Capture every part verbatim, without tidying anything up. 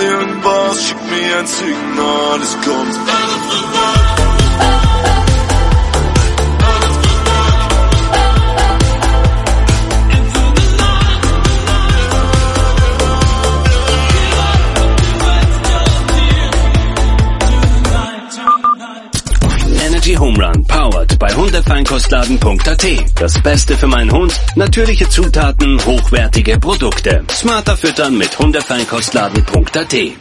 irgendwas, schick mir ein Signal, es kommt. Energy Home Run, powered bei hundefeinkostladen punkt a t. Das Beste für meinen Hund, natürliche Zutaten, hochwertige Produkte. Smarter füttern mit hundefeinkostladen punkt a t.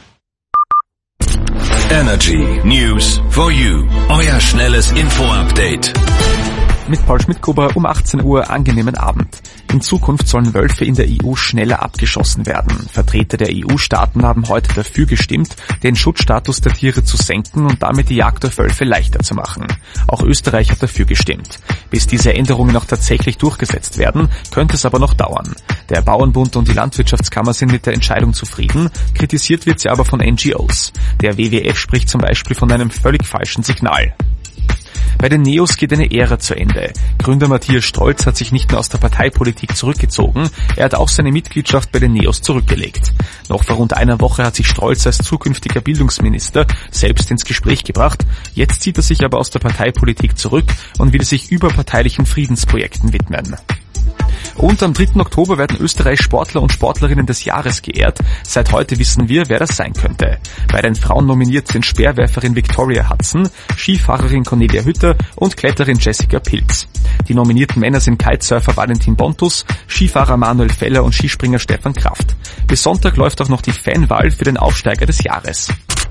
Energy News for You. Euer schnelles Info-Update. Mit Paul Schmidtgruber um achtzehn Uhr angenehmen Abend. In Zukunft sollen Wölfe in der E U schneller abgeschossen werden. Vertreter der E U-Staaten haben heute dafür gestimmt, den Schutzstatus der Tiere zu senken und damit die Jagd auf Wölfe leichter zu machen. Auch Österreich hat dafür gestimmt. Bis diese Änderungen noch tatsächlich durchgesetzt werden, könnte es aber noch dauern. Der Bauernbund und die Landwirtschaftskammer sind mit der Entscheidung zufrieden, kritisiert wird sie aber von N G Os. Der W W F spricht zum Beispiel von einem völlig falschen Signal. Bei den Neos geht eine Ära zu Ende. Gründer Matthias Strolz hat sich nicht nur aus der Parteipolitik zurückgezogen, er hat auch seine Mitgliedschaft bei den Neos zurückgelegt. Noch vor rund einer Woche hat sich Strolz als zukünftiger Bildungsminister selbst ins Gespräch gebracht. Jetzt zieht er sich aber aus der Parteipolitik zurück und will sich überparteilichen Friedensprojekten widmen. Und am dritten Oktober werden Österreichs Sportler und Sportlerinnen des Jahres geehrt. Seit heute wissen wir, wer das sein könnte. Bei den Frauen nominiert sind Speerwerferin Victoria Hudson, Skifahrerin Cornelia Hütter und Kletterin Jessica Pilz. Die nominierten Männer sind Kitesurfer Valentin Bontus, Skifahrer Manuel Feller und Skispringer Stefan Kraft. Bis Sonntag läuft auch noch die Fanwahl für den Aufsteiger des Jahres.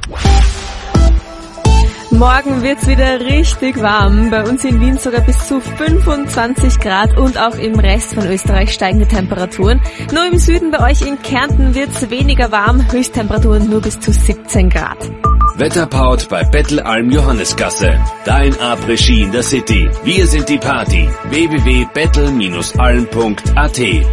Morgen wird's wieder richtig warm. Bei uns in Wien sogar bis zu fünfundzwanzig Grad und auch im Rest von Österreich steigende Temperaturen. Nur im Süden bei euch in Kärnten wird's weniger warm, Höchsttemperaturen nur bis zu siebzehn Grad. Wetterpowered bei Bettelalm Johannesgasse. Dein Après-Ski in der City. Wir sind die Party. w w w punkt bettel Bindestrich alm punkt a t.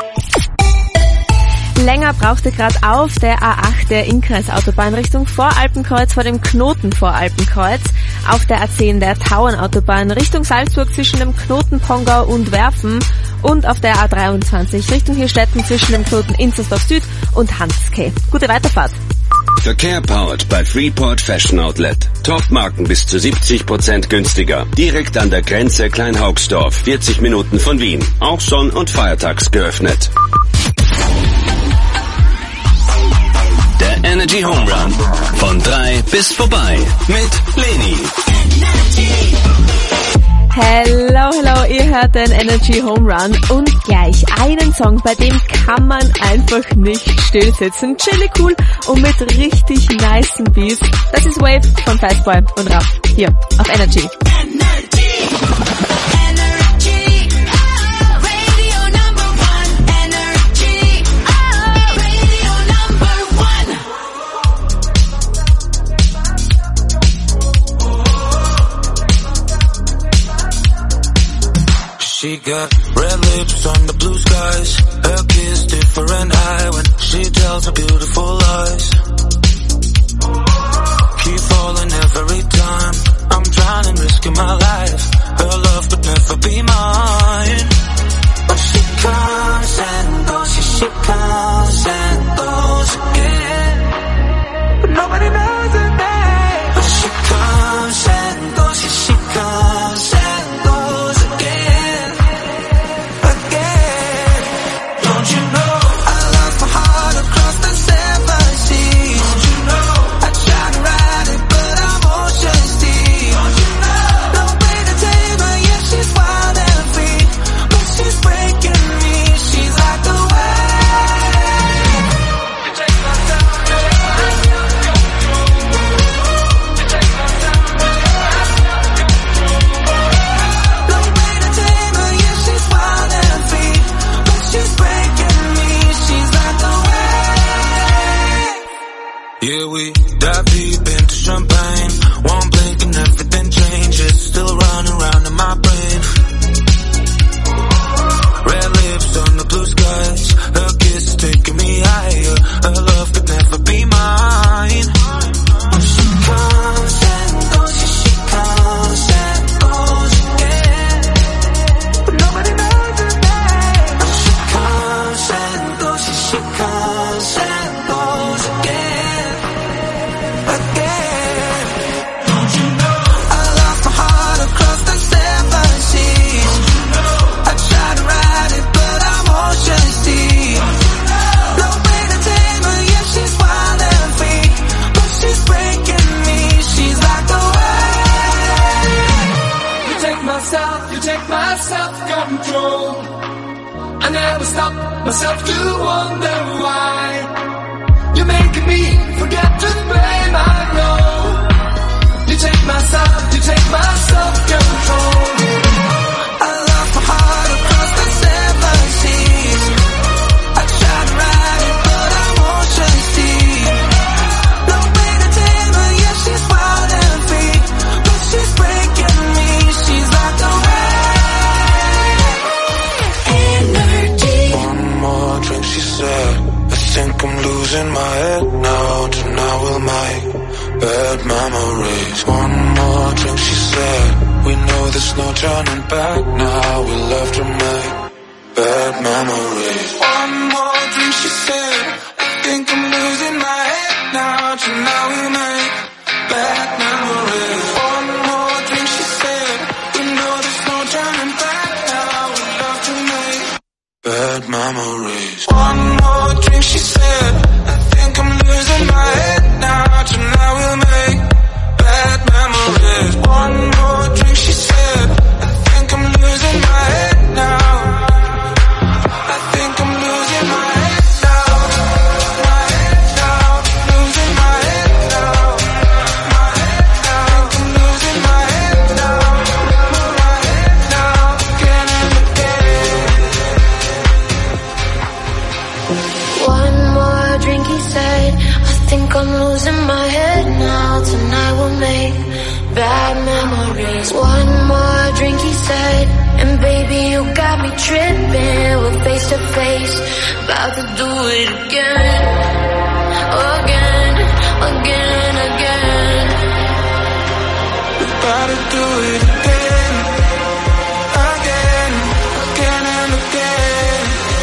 Länger brauchte gerade auf der A acht der Innkreisautobahn Richtung Voralpenkreuz vor dem Knoten Voralpenkreuz, auf der A zehn der Tauernautobahn Richtung Salzburg zwischen dem Knoten Pongau und Werfen und auf der A dreiundzwanzig Richtung Hirstetten zwischen dem Knoten Inzersdorf Süd und Hanskay. Gute Weiterfahrt. Verkehr powered bei Freeport Fashion Outlet. Top-Marken bis zu siebzig Prozent günstiger. Direkt an der Grenze Kleinhaugsdorf, vierzig Minuten von Wien. Auch sonn- und feiertags geöffnet. Der Energy Home Run. Von drei bis vorbei. Mit Leni. Hello, hello, ihr hört den Energy Home Run und gleich einen Song, bei dem kann man einfach nicht stillsitzen. Chilly cool und mit richtig nicen Beats. Das ist Wave von Fastboy und Raff. Hier auf Energy. Energy. She got red lips on the blue skies. Her kiss different high when she tells her beautiful lies. Keep falling every time. I'm trying and risking my life. Her love could never be mine. But she comes and goes, yeah, she comes and goes again. But nobody knows her name. But she comes and goes, yeah, she comes and goes again. Yeah, we dive deep into champagne. One blink and everything changes. Still running around in my brain. Red lips on the blue skies. Her kiss is taking me higher. Her love could never be mine. When she comes and goes, yeah, she comes and goes again. But nobody knows her name. When she comes and goes, yeah, she comes and goes again. myself to wonder why you're making me forget to blame. I know you take my side, you take my self-control. I lost my heart across the seven seas. I tried to ride it, but I won't see. No way to tame her, yeah, she's wild and free, but she's breaking me. She's like a energy. One more drink, she said. I think I'm losing my head now. Tonight we'll make bad memories. One more drink, she said. We know there's no turning back now. We love to make bad memories. One more drink, she said. I think I'm losing my head now. Tonight we'll make bad memories. One more drink, she said. We know there's no turning back now. We love to make bad memories. One more drink, she said. I think I'm losing my head now. Tonight we'll make bad memories. One more drink, she said. I think I'm losing my head now. I think I'm losing my head now. My head now. Losing my head now. My head now. I think I'm losing my head now. My head now. Again and again. One more drink, he said. I think I'm losing my head now. Tonight we'll make bad memories. One more drink, he said. And baby, you got me tripping. We're face to face, about to do it again. Again, again, again. We're about to do it again. Again, again and again.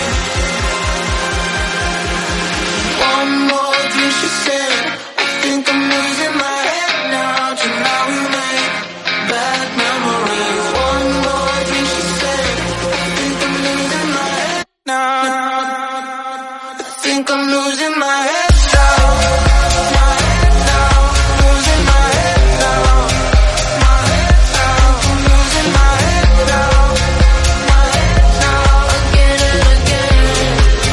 One more drink, she said. I think I'm losing my head now. Tonight we make bad memories. One more drink, she said. I think I'm losing my head now. I think I'm losing my head now. My head now. Losing my head now. My head now. I'm losing my head now. My head now. Again and again.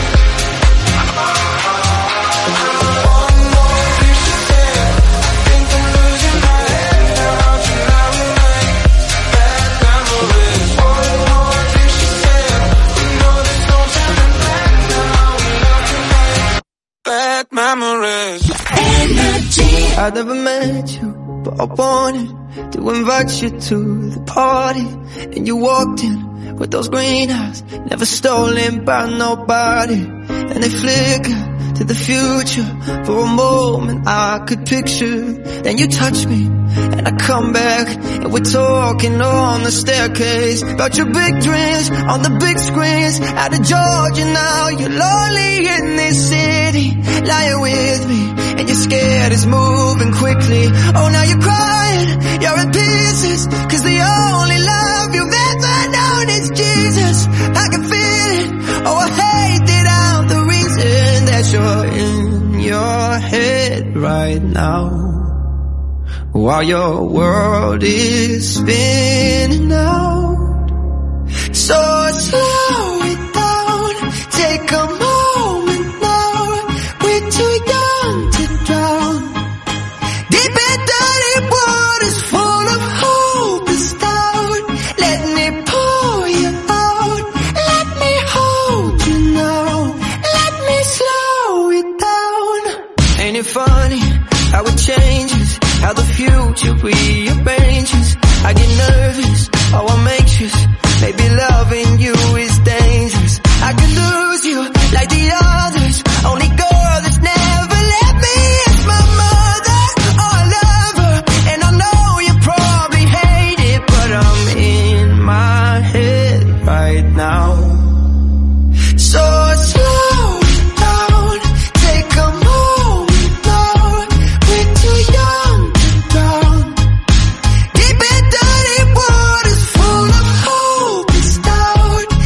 One more drink, she said. I think I'm losing my head now. Tonight we make bad memories. One more drink, she said. We know there's no turning back now. We love to make bad memories. I never met you, but I wanted to invite you to the party. And you walked in with those green eyes, never stolen by nobody. And they flicker to the future. For a moment I could picture. Then you touch me and I come back, and we're talking on the staircase about your big dreams on the big screens. Out of Georgia now, you're lonely in this city, lying with me, and you're scared it's moving quickly. Oh, now you're crying, you're in pieces, cause the only love you've ever known is Jesus. I can feel it, oh I hate that I'm the reason that you're in your head right now, while your world is spinning out. So slow it down, take a moment now. We're too young to drown, deep in dirty waters full of hopeless doubt. Let me pull you out, let me hold you now, let me slow it down. Ain't it funny how it changes, how the future rearranges? I get nervous, oh I'm anxious, maybe loving you is dangerous. I could lose you like the others, only girl that's never let me is my mother. Oh I love her, and I know you probably hate it, but I'm in my head right now. So slow down, take a moment now. We're too young to drown, deep in dirty waters full of hopeless doubt.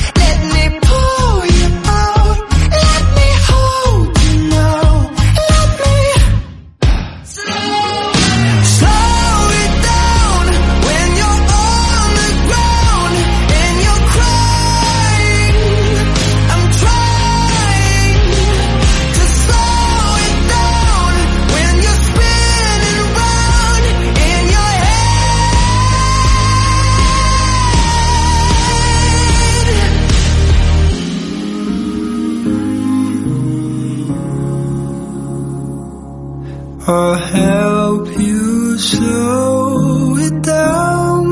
I'll help you slow it down.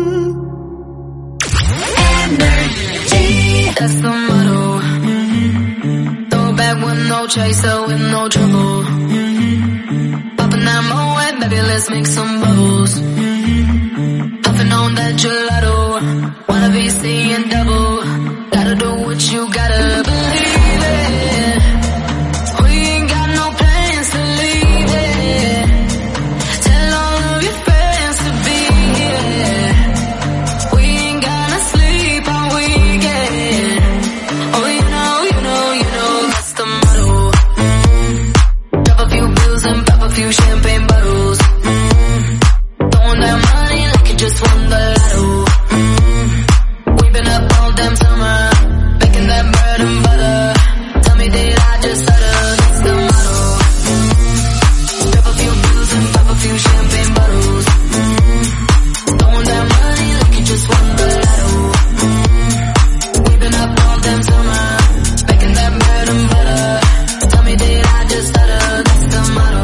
Energy, that's the motto. Throw back with no chaser, with no trouble. Popping that Moet, baby, let's make some bubbles. Puffing on that gelato, wanna be seeing double. Gotta do what you gotta believe it. We ain't got no plans to leave it. Tell all of your friends to be here. We ain't gonna sleep all weekend. Oh, you know, you know, you know, that's the motto. Drop a few bills and pop a few champagne bottles. Throwing that money like you just won the lotto. We've been up all damn summer, making that bread and butter. Tell me, did I just stutter? That's the motto. Drop a few bills and pop a few champagne bottles. Throwing that money like you just won the lotto. We've been up all damn summer, making that bread and butter. Tell me, did I just stutter? That's the motto.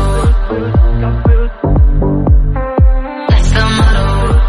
That's the motto.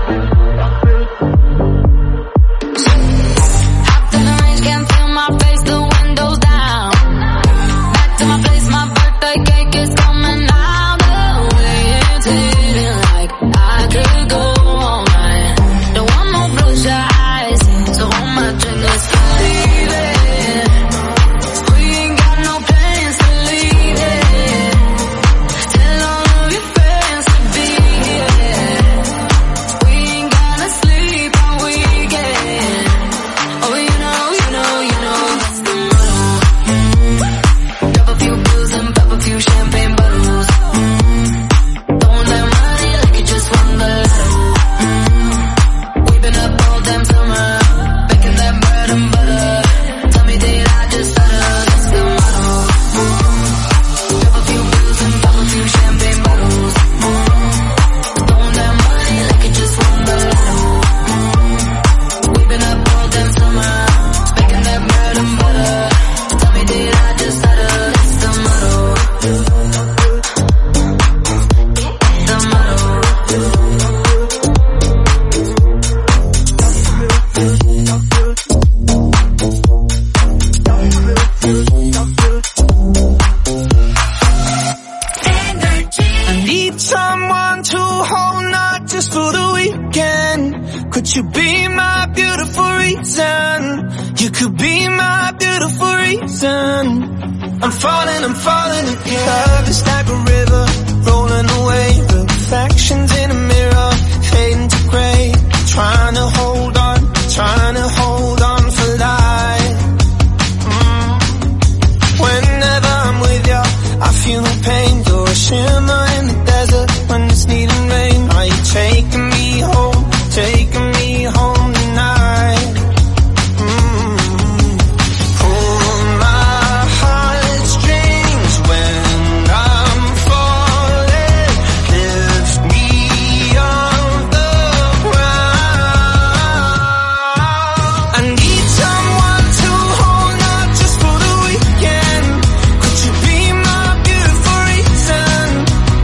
Hopped in the range, can't feel my face, the windows down. Back to my place, my birthday cake is coming out. The way it's hitting like I could go all night. Don't want no bloodshot eyes, so hold my drink, let's leave it. We ain't got no plans to leave it. Tell all of your friends to be here. We ain't gonna sleep all weekend. Oh, you know, you know, you know, that's the motto. Drop a few bills and pop a few champagne bottles. Throwing that money like you just won the lotto. We've been up all damn summer, making that bread and butter. Tell me, did I just stutter? That's the motto. Drop a few bills and pop a few champagne bottles. Throwing that money like you just won the lotto. We've been up all damn summer, making that bread and butter. Tell me, did I just stutter? That's the motto. The motto. I need someone to hold, not just for the weekend. Could you be my beautiful reason? You could be my beautiful reason. I'm falling, I'm falling again. Love is like a river, rolling away. Reflections in a mirror, fading to gray. Trying to hold on, trying to hold on for life. Mm. Whenever I'm with you, I feel no pain. You're a shimmer in the desert when it's needing rain. Are you taking me home, taking me home tonight? Mm. Pull my heartstrings when I'm falling. Lift me off the ground. I need someone to hold, not just for the weekend. Could you be my beautiful reason?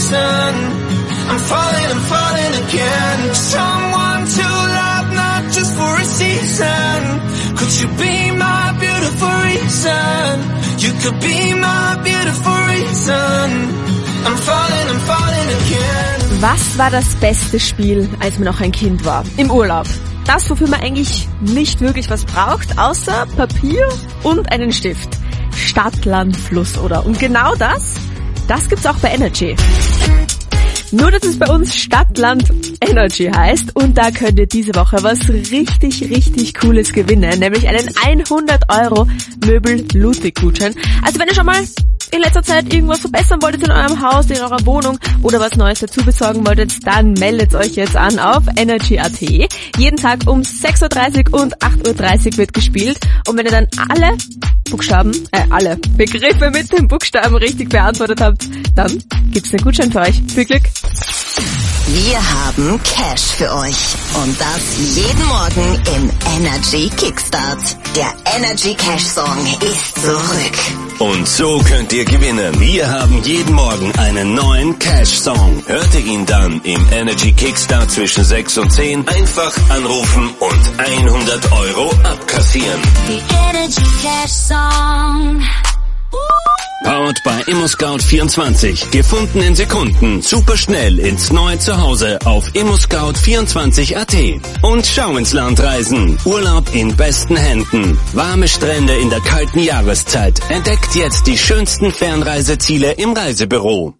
reason. I'm falling, I'm falling again. Someone to love, not just for a season. Could you be my beautiful reason? You could be my beautiful reason. I'm falling, I'm falling again. Was war das beste Spiel, als man noch ein Kind war? Im Urlaub. Das, wofür man eigentlich nicht wirklich was braucht, außer Papier und einen Stift. Stadt, Land, Fluss, oder? Und genau das, das gibt's auch bei Energy. Nur, dass es bei uns Stadt, Land, Energy heißt, und da könnt ihr diese Woche was richtig, richtig Cooles gewinnen, nämlich einen hundert Euro Möbel-Ludwig-Gutschein. Also wenn ihr schon mal in letzter Zeit irgendwas verbessern wolltet in eurem Haus, in eurer Wohnung oder was Neues dazu besorgen wolltet, dann meldet euch jetzt an auf energy punkt at. Jeden Tag um sechs Uhr dreißig und acht Uhr dreißig wird gespielt, und wenn ihr dann alle Buchstaben, äh, alle Begriffe mit den Buchstaben richtig beantwortet habt, dann gibt's einen Gutschein für euch. Viel Glück! Wir haben Cash für euch. Und das jeden Morgen im Energy Kickstart. Der Energy Cash Song ist zurück. Und so könnt ihr gewinnen. Wir haben jeden Morgen einen neuen Cash-Song. Hört ihr ihn dann im Energy Kickstart zwischen sechs und zehn, einfach anrufen und hundert Euro abkassieren. The Energy Cash Song. Powered by ImmoScout vierundzwanzig. Gefunden in Sekunden. Super schnell ins neue Zuhause auf immoscout vierundzwanzig Punkt at. Und schau ins Land reisen. Urlaub in besten Händen. Warme Strände in der kalten Jahreszeit. Entdeckt jetzt die schönsten Fernreiseziele im Reisebüro.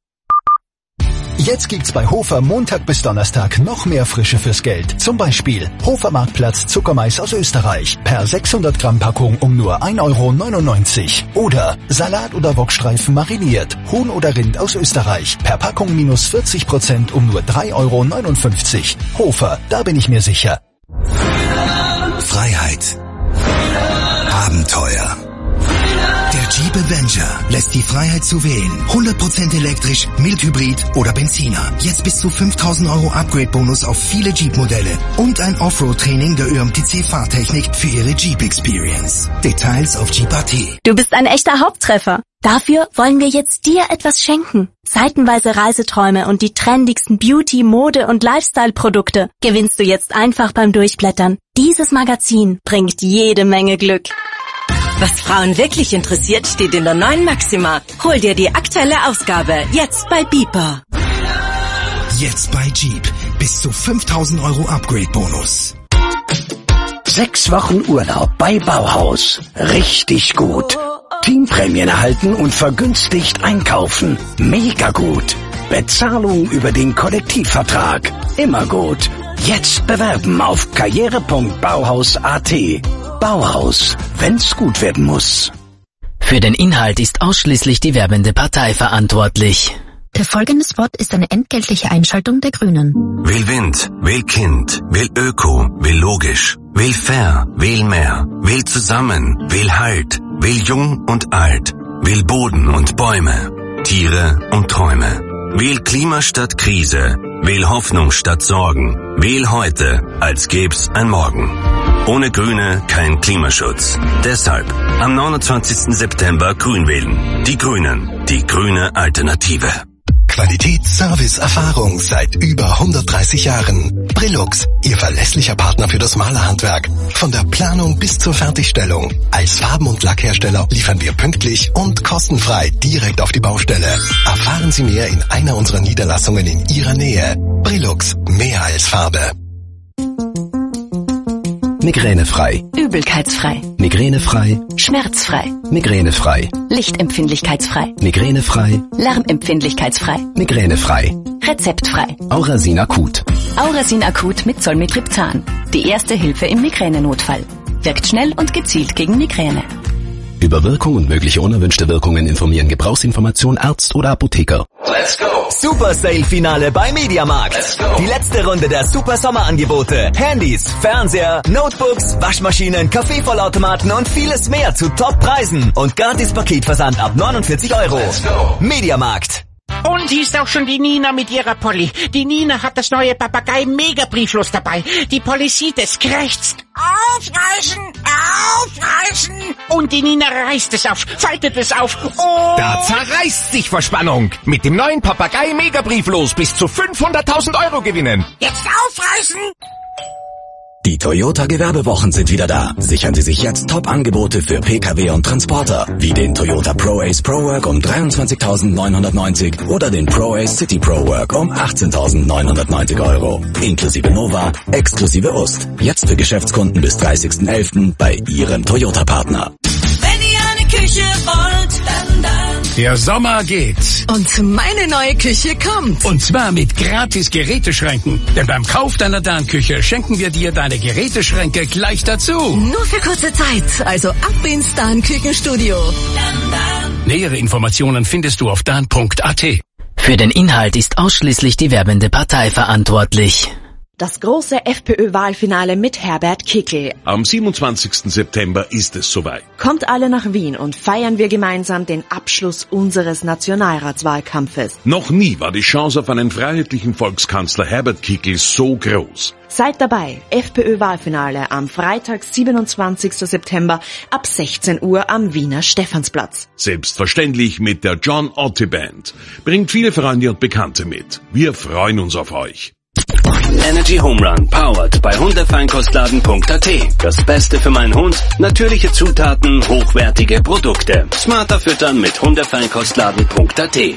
Jetzt gibt's bei Hofer Montag bis Donnerstag noch mehr Frische fürs Geld. Zum Beispiel Hofer Marktplatz Zuckermais aus Österreich. Per sechshundert Gramm Packung um nur ein Euro neunundneunzig. Oder Salat oder Wokstreifen mariniert. Huhn oder Rind aus Österreich. Per Packung minus vierzig Prozent um nur drei Euro neunundfünfzig. Hofer, da bin ich mir sicher. Freiheit. Abenteuer. Der Jeep Avenger lässt die Freiheit zu wählen. hundert Prozent elektrisch, Mildhybrid oder Benziner. Jetzt bis zu fünftausend Euro Upgrade-Bonus auf viele Jeep-Modelle. Und ein Offroad-Training der Ö M T C-Fahrtechnik für Ihre Jeep-Experience. Details auf Jeep Punkt at. Du bist ein echter Haupttreffer. Dafür wollen wir jetzt dir etwas schenken. Seitenweise Reiseträume und die trendigsten Beauty-, Mode- und Lifestyle-Produkte gewinnst du jetzt einfach beim Durchblättern. Dieses Magazin bringt jede Menge Glück. Was Frauen wirklich interessiert, steht in der neuen Maxima. Hol dir die aktuelle Ausgabe, jetzt bei Beeper. Jetzt bei Jeep. Bis zu fünftausend Euro Upgrade-Bonus. Sechs Wochen Urlaub bei Bauhaus. Richtig gut. Teamprämien erhalten und vergünstigt einkaufen. Mega gut. Bezahlung über den Kollektivvertrag. Immer gut. Jetzt bewerben auf karriere punkt bauhaus punkt at. Bauhaus, wenn's gut werden muss. Für den Inhalt ist ausschließlich die werbende Partei verantwortlich. Der folgende Spot ist eine entgeltliche Einschaltung der Grünen. Wähl Wind, wähl Kind, wähl Öko, wähl logisch, wähl fair, wähl mehr, wähl zusammen, wähl Halt, wähl jung und alt, wähl Boden und Bäume, Tiere und Träume. Wähl Klima statt Krise, wähl Hoffnung statt Sorgen, wähl heute, als gäb's ein Morgen. Ohne Grüne kein Klimaschutz. Deshalb am neunundzwanzigsten September Grün wählen. Die Grünen, die grüne Alternative. Qualität, Service, Erfahrung seit über hundertdreißig Jahren. Brillux, Ihr verlässlicher Partner für das Malerhandwerk. Von der Planung bis zur Fertigstellung. Als Farben- und Lackhersteller liefern wir pünktlich und kostenfrei direkt auf die Baustelle. Erfahren Sie mehr in einer unserer Niederlassungen in Ihrer Nähe. Brillux, mehr als Farbe. Migränefrei. Übelkeitsfrei. Migränefrei. Schmerzfrei. Migränefrei. Lichtempfindlichkeitsfrei. Migränefrei. Lärmempfindlichkeitsfrei. Migränefrei. Rezeptfrei. Aurasin Akut. Aurasin Akut mit Zolmitriptan. Die erste Hilfe im Migränenotfall. Wirkt schnell und gezielt gegen Migräne. Über Wirkung und mögliche unerwünschte Wirkungen informieren Gebrauchsinformation Arzt oder Apotheker. Let's go! Super Sale Finale bei Mediamarkt. Let's go! Die letzte Runde der Super Sommerangebote. Handys, Fernseher, Notebooks, Waschmaschinen, Kaffeevollautomaten und vieles mehr zu Top-Preisen. Und gratis Paketversand ab neunundvierzig Euro. Let's go! Mediamarkt. Und hier ist auch schon die Nina mit ihrer Polly. Die Nina hat das neue Papagei-Mega-Brieflos dabei. Die Polly sieht es, krächzt. Aufreißen, aufreißen. Und die Nina reißt es auf, faltet es auf. Oh. Da zerreißt sich vor Spannung. Mit dem neuen Papagei-Mega-Brieflos bis zu fünfhunderttausend Euro gewinnen. Jetzt aufreißen. Die Toyota Gewerbewochen sind wieder da. Sichern Sie sich jetzt Top-Angebote für Pkw und Transporter, wie den Toyota ProAce ProWork um dreiundzwanzigtausendneunhundertneunzig oder den ProAce City ProWork um achtzehntausendneunhundertneunzig Euro. Inklusive Nova, exklusive U S T. Jetzt für Geschäftskunden bis dreißigsten elften bei Ihrem Toyota-Partner. Wenn ihr eine Küche wollt, dann, dann. Der Sommer geht. Und meine neue Küche kommt. Und zwar mit gratis Geräteschränken. Denn beim Kauf deiner Dan-Küche schenken wir dir deine Geräteschränke gleich dazu. Nur für kurze Zeit. Also ab ins Dan-Küchenstudio. Dan, Dan. Nähere Informationen findest du auf dan punkt a t. Für den Inhalt ist ausschließlich die werbende Partei verantwortlich. Das große FPÖ-Wahlfinale mit Herbert Kickl. Am siebenundzwanzigsten September ist es soweit. Kommt alle nach Wien und feiern wir gemeinsam den Abschluss unseres Nationalratswahlkampfes. Noch nie war die Chance auf einen freiheitlichen Volkskanzler Herbert Kickl so groß. Seid dabei, FPÖ-Wahlfinale am Freitag, siebenundzwanzigsten September ab sechzehn Uhr am Wiener Stephansplatz. Selbstverständlich mit der John Otte Band. Bringt viele Freunde und Bekannte mit. Wir freuen uns auf euch. Energy Home Run, powered bei Hundefeinkostladen punkt a t. Das Beste für meinen Hund, natürliche Zutaten, hochwertige Produkte. Smarter füttern mit Hundefeinkostladen punkt a t.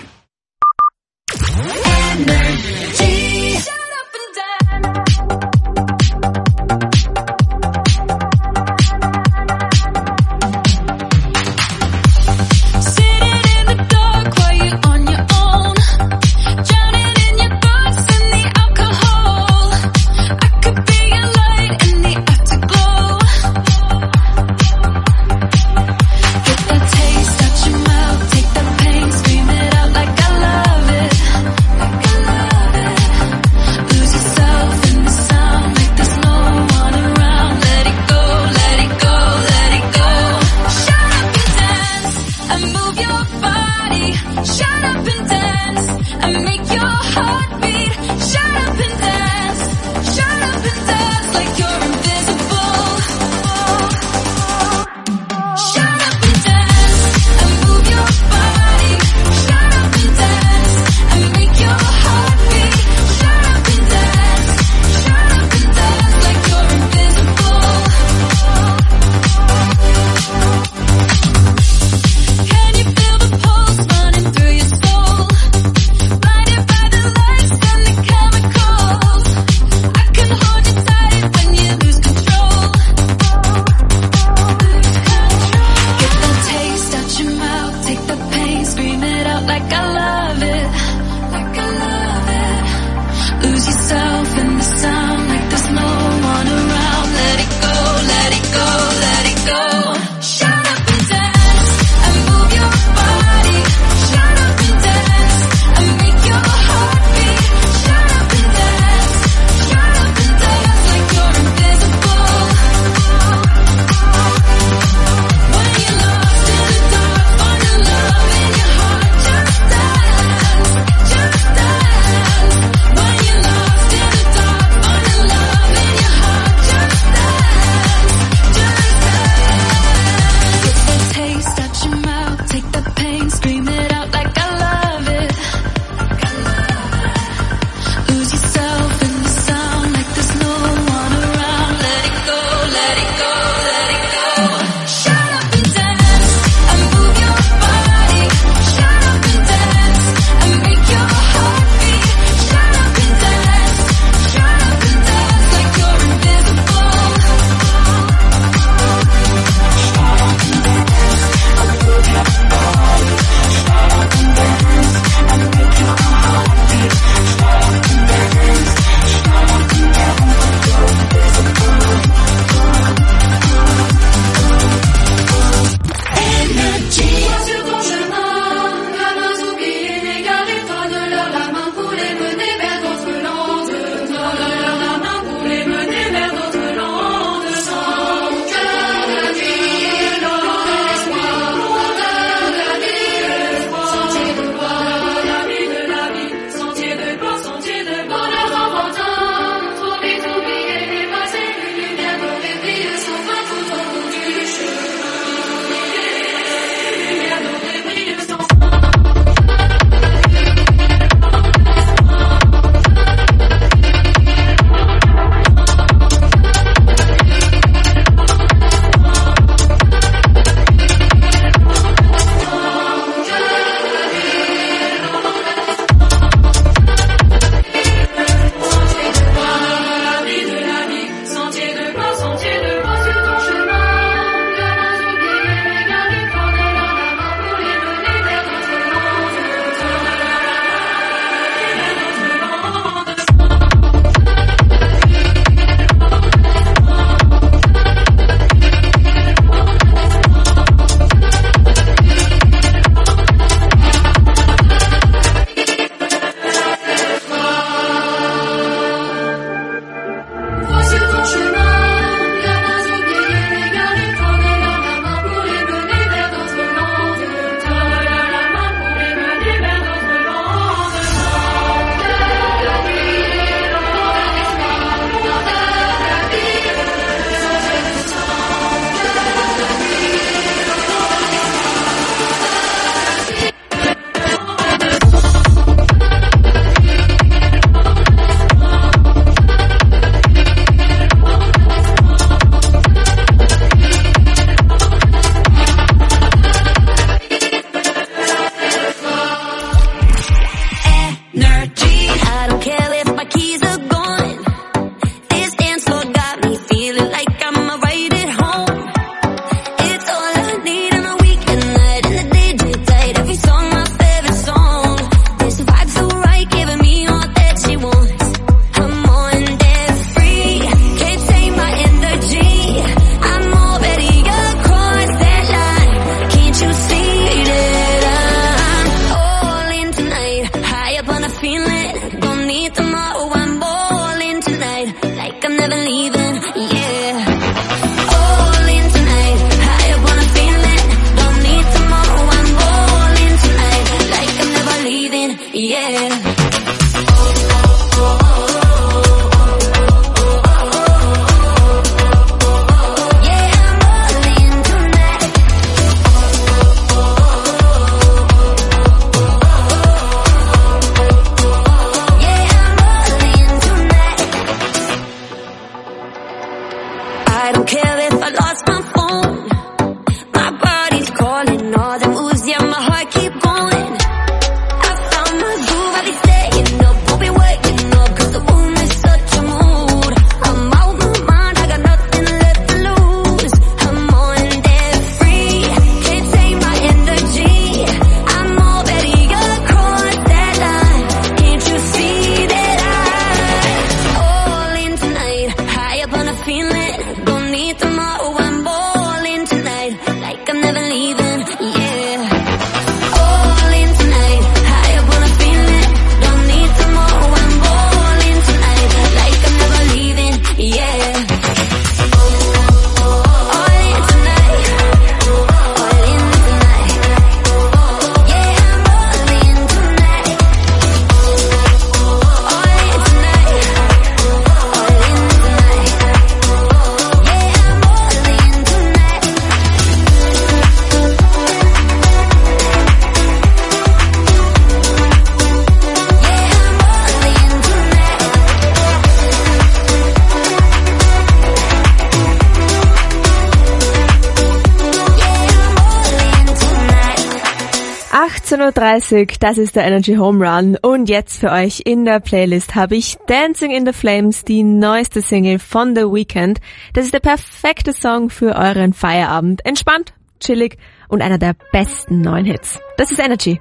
achtzehn Uhr dreißig, das ist der Energy Home Run und jetzt für euch in der Playlist habe ich Dancing in the Flames, die neueste Single von The Weeknd. Das ist der perfekte Song für euren Feierabend. Entspannt, chillig und einer der besten neuen Hits. Das ist Energy.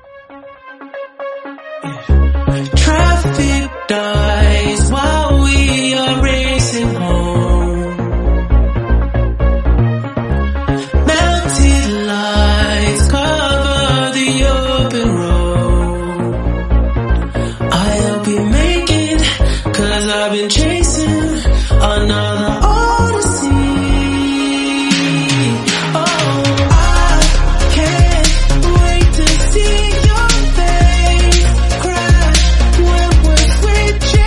Traffic dies while we are racing home. Melted lights cover the open road. I'll be making, cause I've been chasing another odyssey. Oh, I can't wait to see your face crash when we're switching.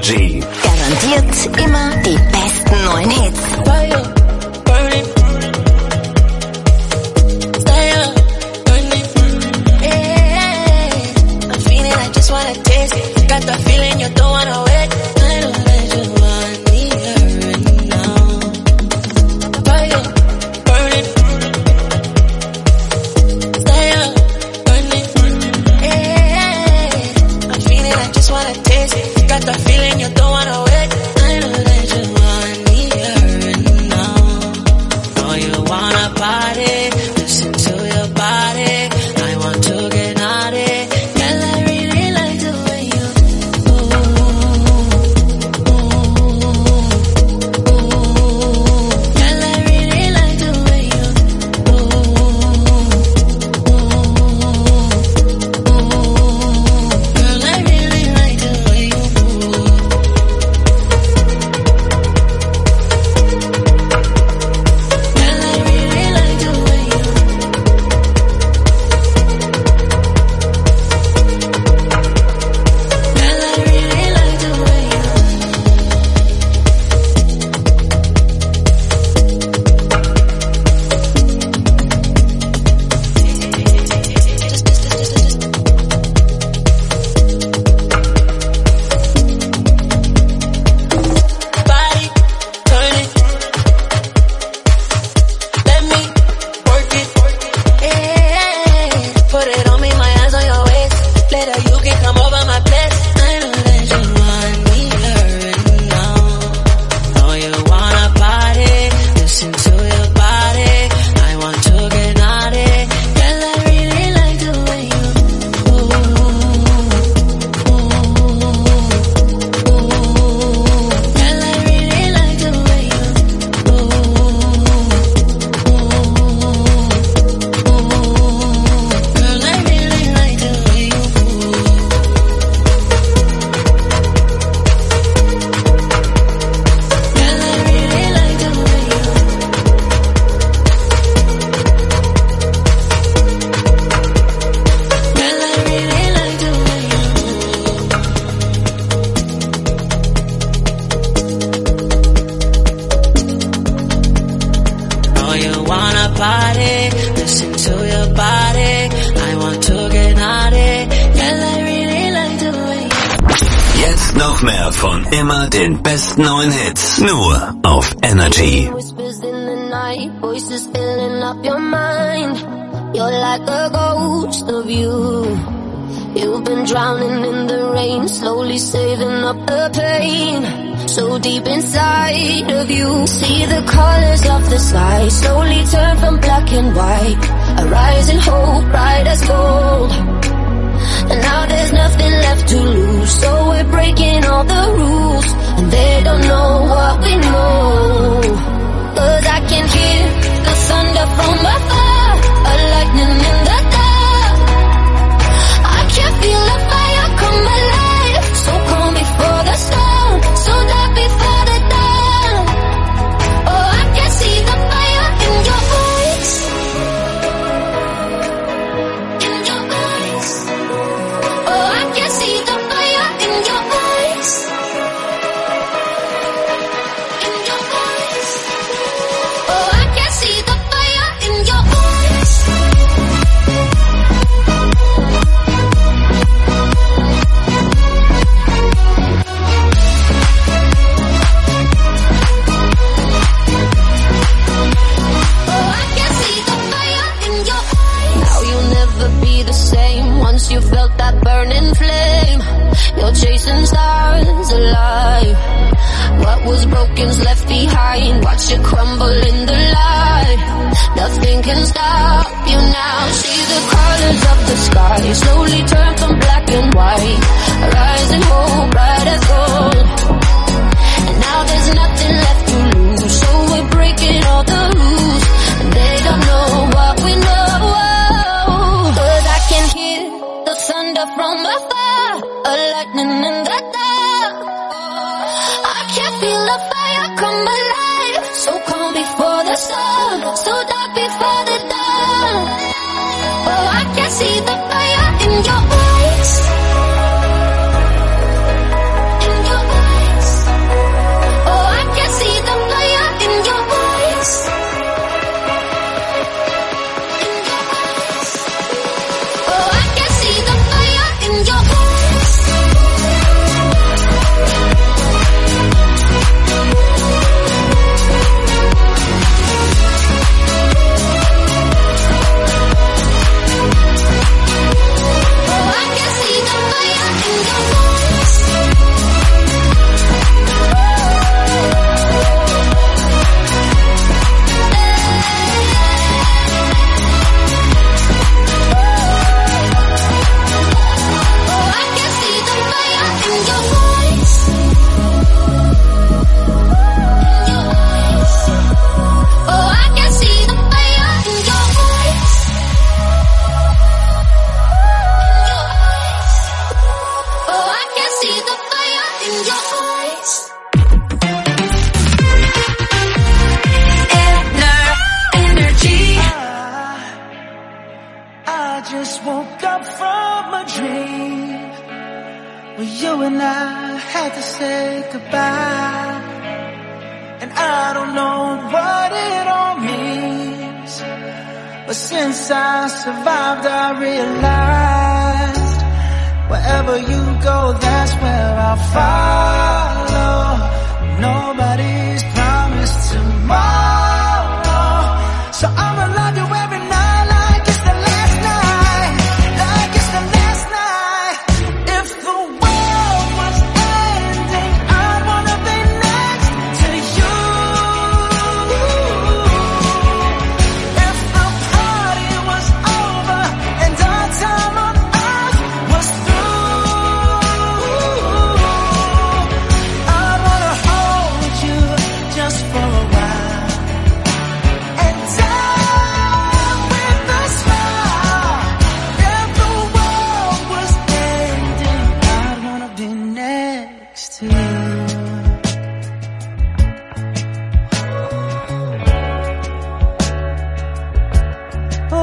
Energy. Garantiert immer die besten neuen Hits. Fire, burning. Stay up, burning. Yeah, I'm feeling, I just wanna taste it. Got the feeling you don't wanna wait. I know that you want me here and now. Fire, burning. Stay up, burning. Yeah, I'm feeling, I just wanna taste it. Got the feeling you don't wanna wait. I know that you want me here and now. Know you wanna party, listen to your body. I want to get naughty. Girl, I really like the way you ooh, ooh, ooh. Girl, I really like the way you ooh, ooh, ooh. Girl, I really like the way you move. Girl, I really like the way you. Girl, I really like the way you. Body, turn it. Let me work it. Yeah, put it on me, my hands on your waist. Later you can come over my place. I know that you want me here and now. Know you wanna party, listen to your body. I want to get naughty. Girl, I really like the way you ooh, ooh, ooh. Girl, I really like the way you ooh, ooh, ooh. Girl, I really like the way you move. Girl, I really like the way you. Girl, I really like the way you. Know you wanna party, listen to your body. I want to get naughty. Girl, I really like the way you. Jetzt noch mehr von immer den besten neuen Hits. Nur auf Energy. Whispers in the night, voices filling up your mind. You're like a ghost of you. You've been drowning in the rain, slowly saving up the pain. So deep inside of you, see the colors of the sky slowly turn from black and white. A rising hope, bright as gold. And now there's nothing left to lose, so we're breaking all the rules. And they don't know what we know. Cause I can hear the thunder from afar, a lightning in the dark. I can feel the fire come alive, so calm before the storm, so dark before the dawn. Oh, I can see the fire in your eyes, in your eyes. Oh, I can see the fire in your eyes, in your eyes. Oh, I can see the fire in your eyes. Oh, I can see the fire in your eyes. Now you'll never be the same once you felt that burning flame. You're chasing stars alive. What was broken's left behind. Watch it crumble in the light. Nothing can stop you now. See the colors of the sky slowly turn from black and white. A rising hope, bright as gold. And now there's nothing left to lose, so we're breaking all the rules. And they don't know what we know. Cause I can hear the thunder from afar, a lightning in the dark. I can feel the fire come alive, so calm before the storm, so dark before the dawn. Oh, I can see the fire in your eyes, in your eyes. dream where you and I had to say goodbye. And I don't know what it all means, but since I survived I realized wherever you go, that's where I'll follow. Nobody's promised tomorrow, so I'ma love you every night like it's the last night, like it's the last night. If the world was ending, I'd wanna be next to you. If the party was over and our time on earth was through, I'd wanna hold you just for a while and die with a smile. If the world was ending, I'd wanna be next to you. Oh,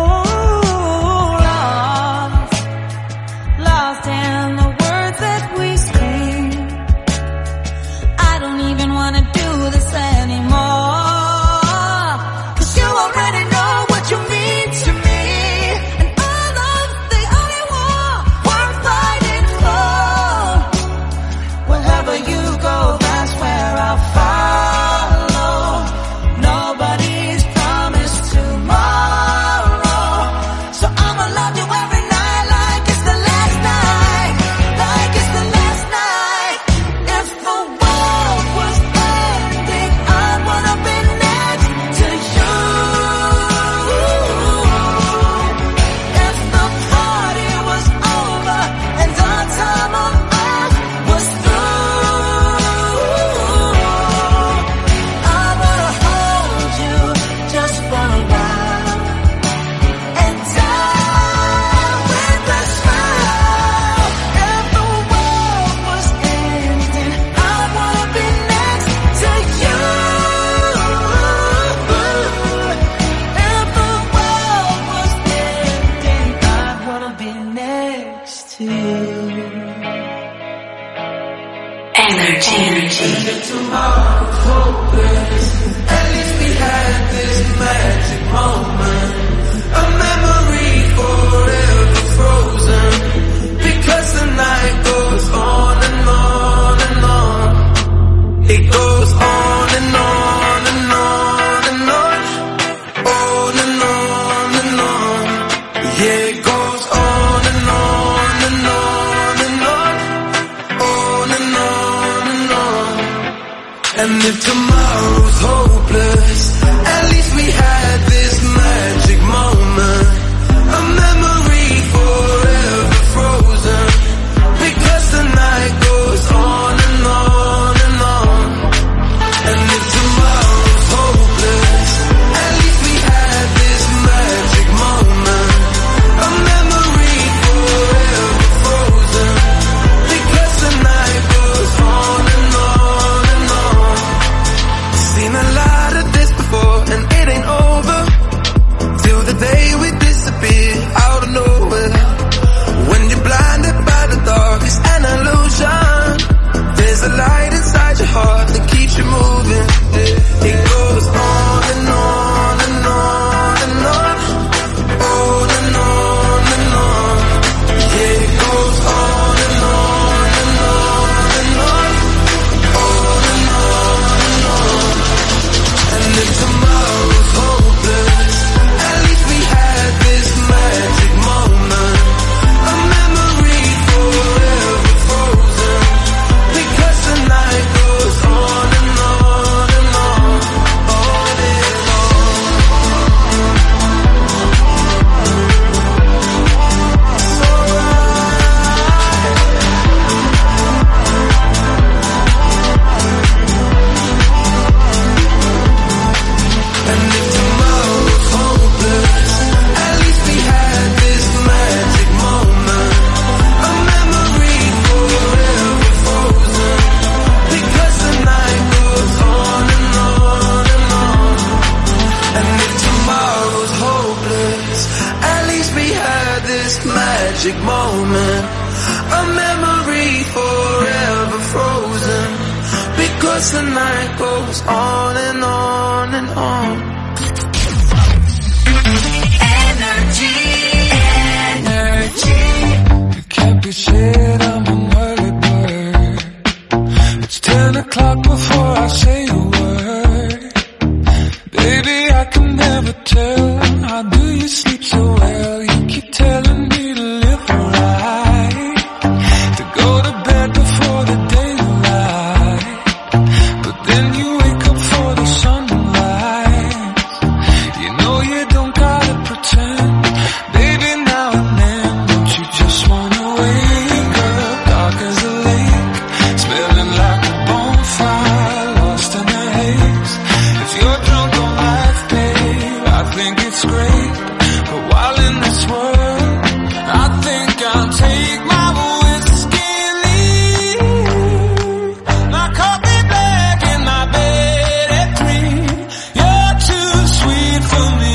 lost, lost in the words that we speak. I don't even wanna do this anymore, 'cause you already know what you mean to me, and all of the only war we're fighting for. Wherever you go, that's where I'll follow. Nobody's promised tomorrow, so I'ma love you every night like it's the last night, like it's the last night. If the world was ending, I'd wanna be next to you. If the party was over and our time on earth was through, I wanna hold you just for a while and die with a smile. If the world was ending, I'd wanna be next to you. If the world was ending, I'd wanna be next to you. Energy. Energy. Tomorrow's hopeless. At least we had this magic moment, a memory forever frozen. Because the night goes on and on and on. It goes on and on and on and on, on and on and on. Yeah, it goes on and on and on and on, on and on and on. And if tomorrow's hopeless, at least we had this magic moment, a memory forever frozen. Because the night goes on and on and on. And if tomorrow's hopeless, at least we had this magic moment, a memory forever frozen. Because the night goes on and on and on. Seen a lot of this before, and it ain't over. Cause the night goes on and on and on. Energy, energy. It can't be said I'm an early bird. It's ten o'clock before I say a word. Baby, I can never tell. How do you sleep so well? You keep telling me to live right, to go to bed before the daylight, but then you wake up for the sunlight. You know you don't gotta pretend, baby, now and then. Don't you just wanna wake up, dark as a lake, smelling like a bonfire, lost in a haze. If you're drunk on life, babe, I think it's great, but while in this world, I think I'll take my whiskey leave. My coffee black and my bed at three. You're too sweet for me.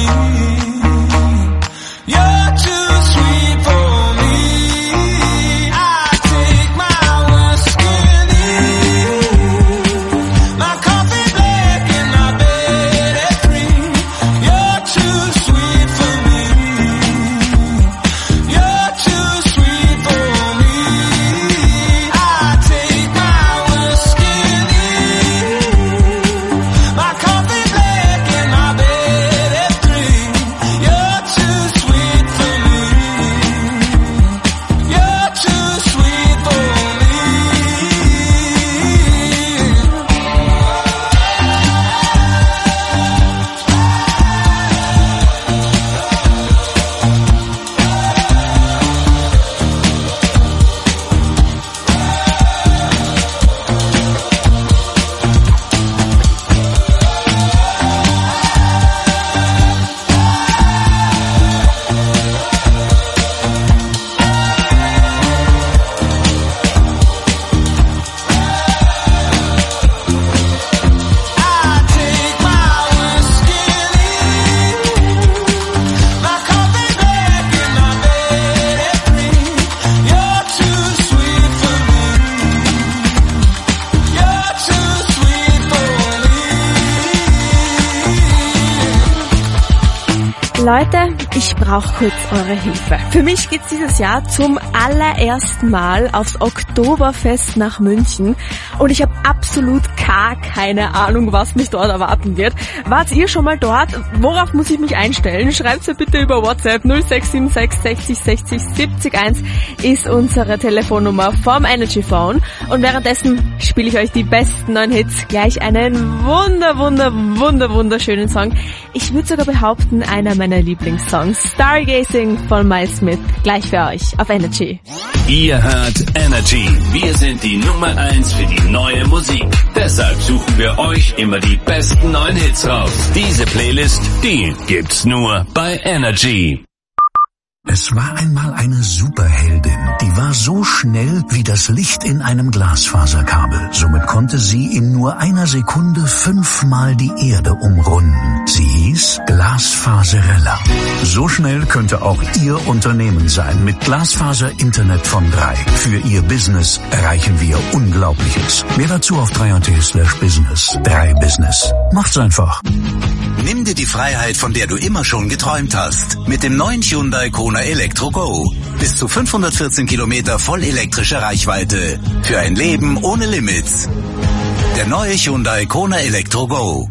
You're too sweet for me. I take my whiskey leave. My coffee black and my bed at three. You're too sweet for me. You're too sweet for me. I take my whiskey leave. My coffee black and my bed at three. You're too sweet for me. You're too sweet for me. Leute, ich brauche kurz eure Hilfe. Für mich geht's dieses Jahr zum allerersten Mal aufs Oktoberfest nach München und ich habe absolut gar keine Ahnung, was mich dort erwarten wird. Wart ihr schon mal dort? Worauf muss ich mich einstellen? Schreibt's mir bitte über WhatsApp. null sechs sieben sechs sechzig sechzig siebzig eins ist unsere Telefonnummer vom Energy Phone. Und währenddessen spiele ich euch die besten neuen Hits, gleich einen wunder, wunder, wunder, wunderschönen Song. Ich würde sogar behaupten, einer meiner Lieblingssongs, Stargazing von Miles Smith, gleich für euch auf Energy. Ihr hört Energy. Wir sind die Nummer eins für die neue Musik. Deshalb suchen wir euch immer die besten neuen Hits raus. Diese Playlist, die gibt's nur bei Energy. Es war einmal eine Superheldin, die war so schnell wie das Licht in einem Glasfaserkabel. Somit konnte sie in nur einer Sekunde fünfmal die Erde umrunden. Sie hieß Glasfaserella. So schnell könnte auch Ihr Unternehmen sein mit Glasfaser-Internet von drei. Für Ihr Business erreichen wir Unglaubliches. Mehr dazu auf drei punkt at slash business. drei Business. Macht's einfach. Nimm dir die Freiheit, von der du immer schon geträumt hast. Mit dem neuen Hyundai Kona Elektro Go. Bis zu fünfhundertvierzehn Kilometer voll elektrische Reichweite. Für ein Leben ohne Limits. Der neue Hyundai Kona Elektro Go.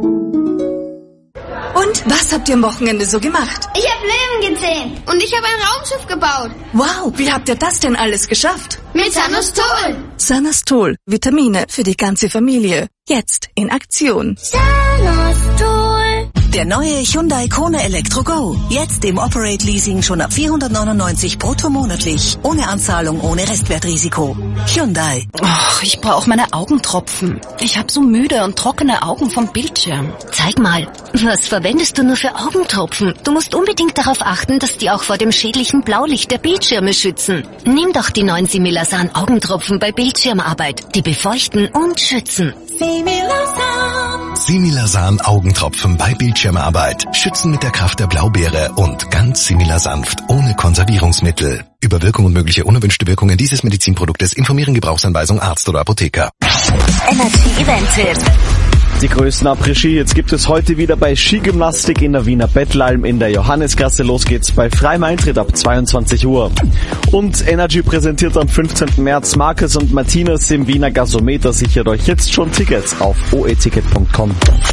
Und was habt ihr am Wochenende so gemacht? Ich habe Löwen gesehen und ich habe ein Raumschiff gebaut. Wow, wie habt ihr das denn alles geschafft? Mit Sanostol. Sanostol, Vitamine für die ganze Familie. Jetzt in Aktion. Sanostol. Der neue Hyundai Kona Elektro Go. Jetzt im Operate Leasing schon ab vierhundertneunundneunzig brutto monatlich. Ohne Anzahlung, ohne Restwertrisiko. Hyundai. Och, ich brauche meine Augentropfen. Ich habe so müde und trockene Augen vom Bildschirm. Zeig mal, was verwendest du nur für Augentropfen? Du musst unbedingt darauf achten, dass die auch vor dem schädlichen Blaulicht der Bildschirme schützen. Nimm doch die neuen Similasan Augentropfen bei Bildschirmarbeit. Die befeuchten und schützen. Similasan, Similasan Augentropfen bei Bildschirmarbeit. Schützen mit der Kraft der Blaubeere und ganz Similasanft, ohne Konservierungsmittel. Über Wirkung und mögliche unerwünschte Wirkungen dieses Medizinproduktes informieren Gebrauchsanweisung Arzt oder Apotheker. Energy Event-Tipp. Die größten Après-Ski-Hits gibt es heute wieder bei Skigymnastik in der Wiener Betlalm in der Johannesgasse. Los geht's bei freiem Eintritt ab zweiundzwanzig Uhr. Und Energy präsentiert am fünfzehnten März Marcus und Martinez im Wiener Gasometer. Sichert euch jetzt schon Tickets auf o e ticket punkt com.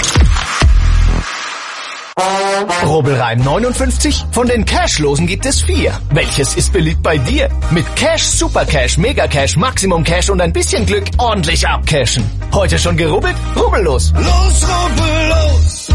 Rubbelreim neunundfünfzig, von den Cashlosen gibt es vier. Welches ist beliebt bei dir? Mit Cash, Super Cash, Mega Cash, Maximum Cash und ein bisschen Glück ordentlich abcashen. Heute schon gerubbelt? Rubbellos! Los, rubbel los!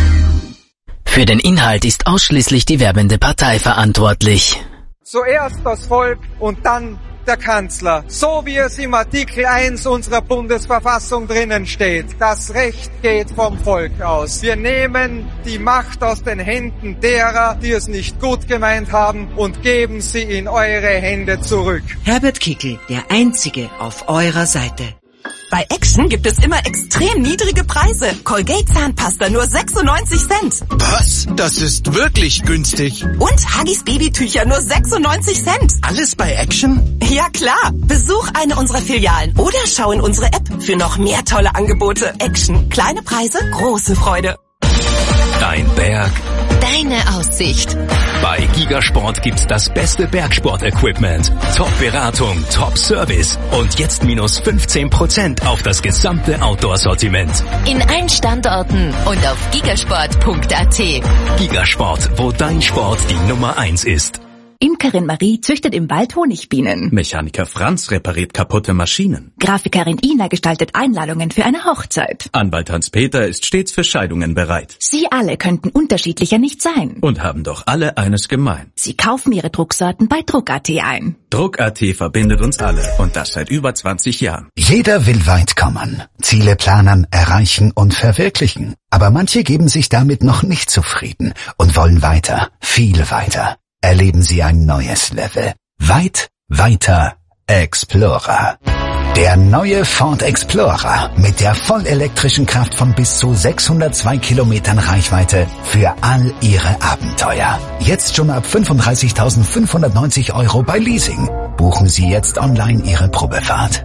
Für den Inhalt ist ausschließlich die werbende Partei verantwortlich. Zuerst das Volk und dann der Kanzler. So wie es im Artikel eins unserer Bundesverfassung drinnen steht. Das Recht geht vom Volk aus. Wir nehmen die Macht aus den Händen derer, die es nicht gut gemeint haben, und geben sie in eure Hände zurück. Herbert Kickl, der Einzige auf eurer Seite. Bei Action gibt es immer extrem niedrige Preise. Colgate Zahnpasta nur sechsundneunzig Cent. Was? Das ist wirklich günstig. Und Huggies Babytücher nur sechsundneunzig Cent. Alles bei Action? Ja klar. Besuch eine unserer Filialen oder schau in unsere App für noch mehr tolle Angebote. Action. Kleine Preise, große Freude. Dein Berg. Deine Aussicht. Bei Gigasport gibt's das beste Bergsport-Equipment. Top-Beratung, Top-Service und jetzt minus fünfzehn Prozent auf das gesamte Outdoor-Sortiment. In allen Standorten und auf gigasport punkt a t. Gigasport, wo dein Sport die Nummer eins ist. Imkerin Marie züchtet im Wald Honigbienen. Mechaniker Franz repariert kaputte Maschinen. Grafikerin Ina gestaltet Einladungen für eine Hochzeit. Anwalt Hans-Peter ist stets für Scheidungen bereit. Sie alle könnten unterschiedlicher nicht sein. Und haben doch alle eines gemein. Sie kaufen ihre Drucksorten bei Druck punkt a t ein. Druck punkt a t verbindet uns alle und das seit über zwanzig Jahren. Jeder will weit kommen, Ziele planen, erreichen und verwirklichen. Aber manche geben sich damit noch nicht zufrieden und wollen weiter, viel weiter. Erleben Sie ein neues Level. Weit, weiter, Explorer. Der neue Ford Explorer mit der vollelektrischen Kraft von bis zu sechshundertzwei Kilometern Reichweite für all Ihre Abenteuer. Jetzt schon ab fünfunddreißigtausendfünfhundertneunzig Euro bei Leasing. Buchen Sie jetzt online Ihre Probefahrt.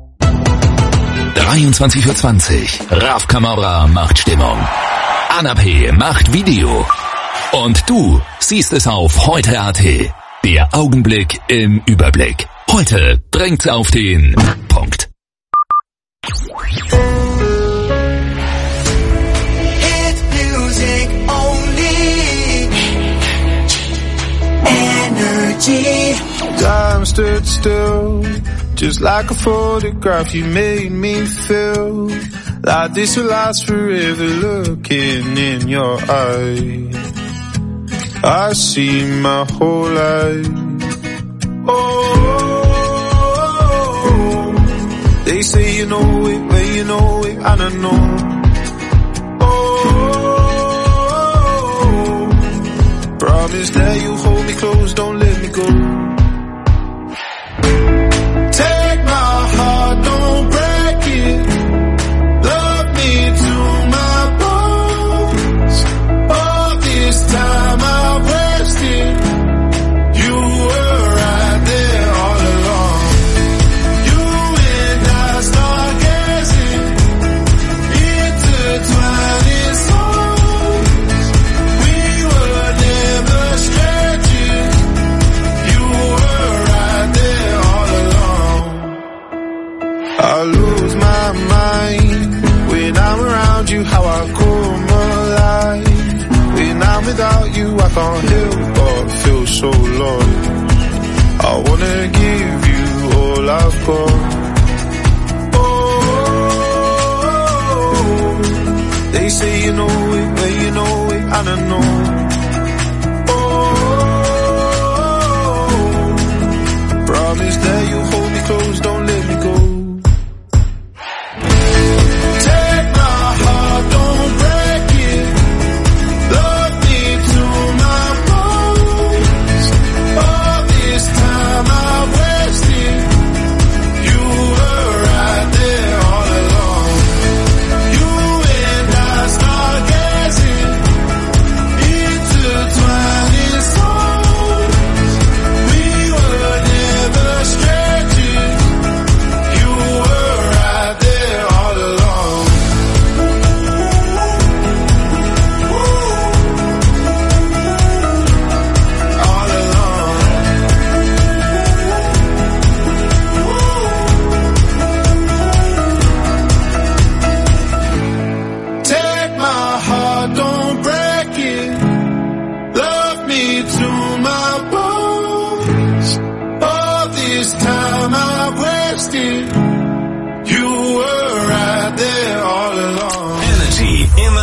dreiundzwanzig Uhr zwanzig. Raf Kamora macht Stimmung. Anna P. macht Video. Und du siehst es auf heute punkt a t. Der Augenblick im Überblick. Heute bringt's auf den Punkt. Hit music only. Energy. Time stood still, just like a photograph. You made me feel like this will last forever. Looking in your eyes, I see my whole life. Oh, they say you know it, but you know it, I don't know. Oh, promise that you hold me close, don't let me go. Take my heart, don't break it. Love me to my bones. All this time I you were right there all along. You and I start gazing, intertwining souls. We were never strangers. You were right there all along. I lose my mind when I'm around you, how I come alive. When I'm without you, I can't help but feel so lost. I wanna give you all I've got. Oh, they say you know it, but you know it, I don't know. Oh, promise that you hold me close, don't let me go. Take my heart, don't break it. Love me to my bones. All this time I wasted. You were right there all along. You and I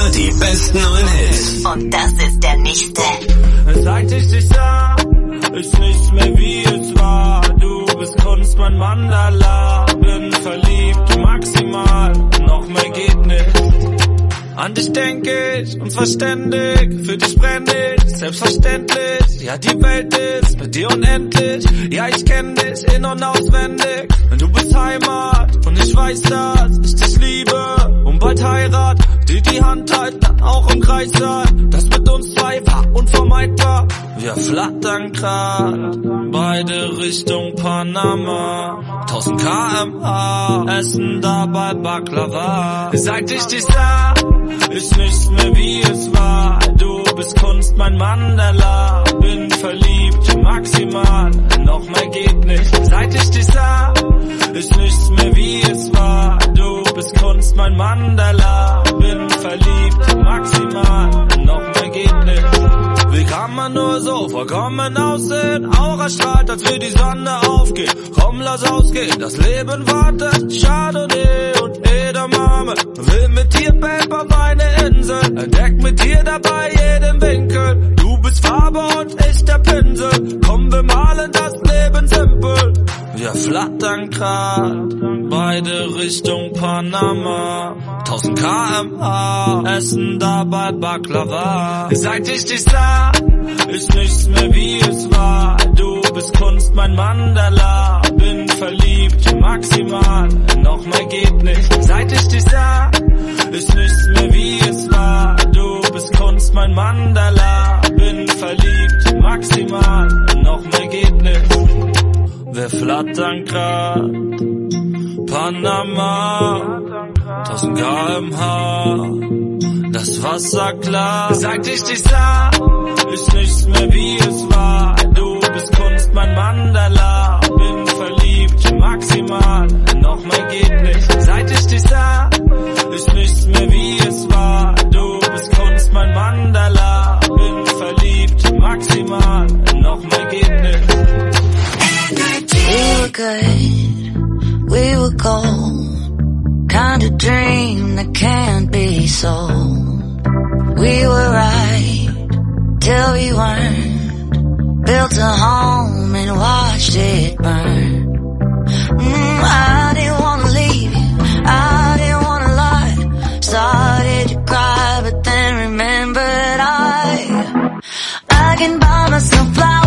die besten neuen Hits. Und das ist der nächste. Seit ich dich sah, ist nichts mehr wie es war. Du bist Kunst, mein Mandala. Bin verliebt, maximal, noch mehr geht nicht. An dich denk ich, uns verständig, für dich brenn ich, selbstverständlich. Ja, die Welt ist bei dir unendlich, ja, ich kenn dich in- und auswendig. Du bist Heimat und ich weiß, dass ich dich liebe und bald Heirat. Die die Hand halten, dann auch im Kreis sein. Das mit uns zwei war unvermeidbar. Wir flattern grad, beide Richtung Panama. tausend Kilometer pro Stunde, essen dabei Baklava. Seit ich dich sah, ist nichts mehr wie es war. Du bist Kunst, mein Mandala. Bin verliebt, maximal, noch mehr geht nicht. Seit ich dich sah, ist nichts mehr wie es war. Du bist Kunst, mein Mandala. Bin verliebt, maximal, noch mehr geht nicht. Wie kann man nur so vollkommen aussehen? Aura strahlt, als wir die Sonne aufgeht. Komm, lass ausgehen, das Leben wartet. Chardonnay und Edamame. Will mit dir Paper, meine Insel. Entdeck mit dir dabei jeden Winkel. Du bist Farbe und ich der Pinsel. Komm, wir malen das Leben simpel. Wir flattern grad, beide Richtung Panama. tausend Kilometer pro Stunde, essen dabei Baklava. Seit ich dich sah, ist nichts mehr wie es war. Du bist Kunst, mein Mandala. Bin verliebt, maximal, noch mehr geht nicht. Seit ich dich sah, ist nichts mehr wie es war. Du bist Kunst, mein Mandala. Bin verliebt, maximal, noch mehr geht nicht. Wir flattern grad, Panama, tausend Kilometer pro Stunde, das Wasser klar. Seit ich dich sah, ist nichts mehr wie es war. Du bist Kunst, mein Mandala. Bin verliebt, maximal, noch mehr geht nicht. Seit ich dich sah, ist nichts mehr wie es war. Du bist Kunst, mein Mandala. Bin verliebt, maximal, noch mehr geht nicht. We were good, we were gold, kind of dream that can't be sold. We were right, till we weren't, built a home and watched it burn. Mm, I didn't wanna leave you, I didn't wanna lie, started to cry but then remembered I, I can buy myself flowers.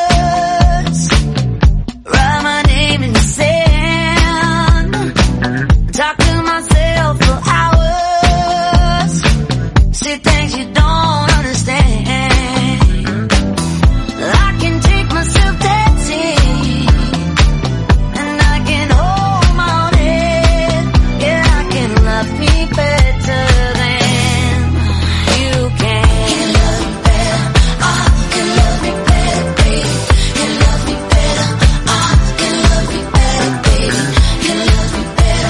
Talk to myself for hours, see things you don't understand. I can take myself dancing, and I can hold my own head. Yeah, I can love me better than you can. Can love me better, I can love me better, baby. Can love me better, I can love me better, baby. Can love me better.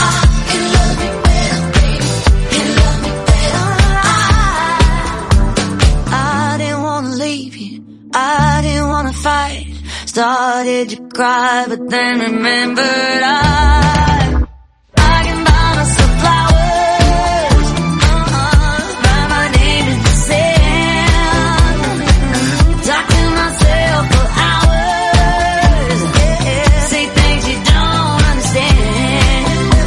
I didn't wanna fight, started to cry, but then remembered I, I can buy myself flowers, uh-uh, write my name in the sand, talk to myself for hours, yeah, say things you don't understand.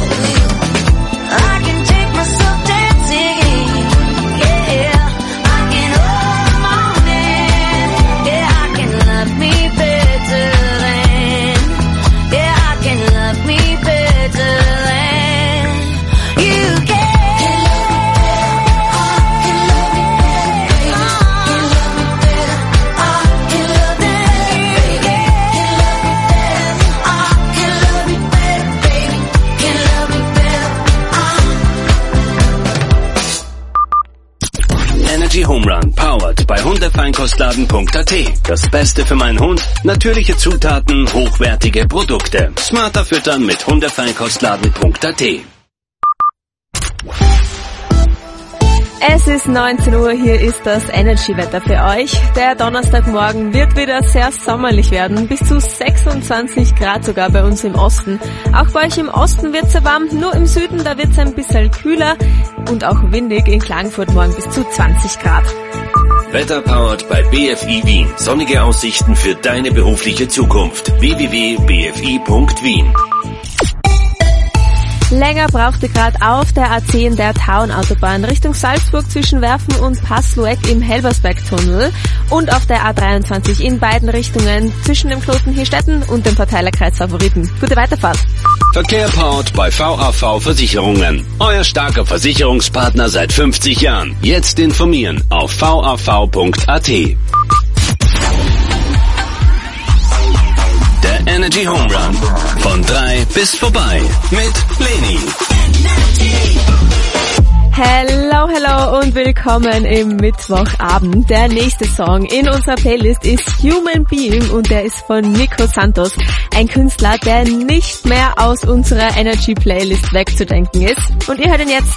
I can take myself dancing, yeah, I can hold my own hand, yeah, I can love me better than, yeah, I can love me better than you can. Energy Home Run, powered bei hundefeinkostladen punkt a t. Das Beste für meinen Hund, natürliche Zutaten, hochwertige Produkte. Smarter füttern mit hundefeinkostladen punkt a t. Es ist neunzehn Uhr, hier ist das Energy-Wetter für euch. Der Donnerstagmorgen wird wieder sehr sommerlich werden, bis zu sechsundzwanzig Grad sogar bei uns im Osten. Auch bei euch im Osten wird es sehr warm, nur im Süden, da wird es ein bisschen kühler und auch windig. In Klagenfurt morgen bis zu zwanzig Grad. Wetter powered bei B F I Wien. Sonnige Aussichten für deine berufliche Zukunft. w w w punkt b f i punkt wien. Länger brauchte gerade auf der A zehn der Town-Autobahn Richtung Salzburg zwischen Werfen und Passlueck im Helbersberg-Tunnel und auf der A dreiundzwanzig in beiden Richtungen zwischen dem Kloten Hirstetten und dem Verteilerkreis Favoriten. Gute Weiterfahrt. Verkehr powered bei V A V Versicherungen. Euer starker Versicherungspartner seit fünfzig Jahren. Jetzt informieren auf v a v punkt a t. Der Energy Home Run. Von drei bis vorbei. Mit Leni. Hello, hello und willkommen im Mittwochabend. Der nächste Song in unserer Playlist ist Human Being und der ist von Nico Santos. Ein Künstler, der nicht mehr aus unserer Energy Playlist wegzudenken ist. Und ihr hört ihn jetzt.